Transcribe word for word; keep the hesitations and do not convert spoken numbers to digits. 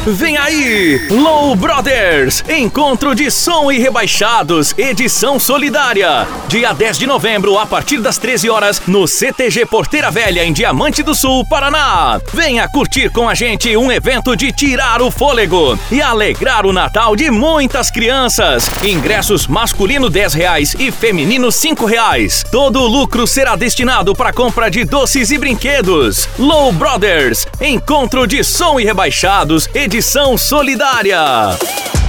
Vem aí, Low Brothers, encontro de som e rebaixados, edição solidária. Dia dez de novembro, a partir das treze horas, no C T G Porteira Velha, em Diamante do Sul, Paraná. Venha curtir com a gente um evento de tirar o fôlego e alegrar o Natal de muitas crianças. Ingressos masculino dez reais e feminino cinco reais. Todo o lucro será destinado para compra de doces e brinquedos. Low Brothers, encontro de som e rebaixados, edição solidária.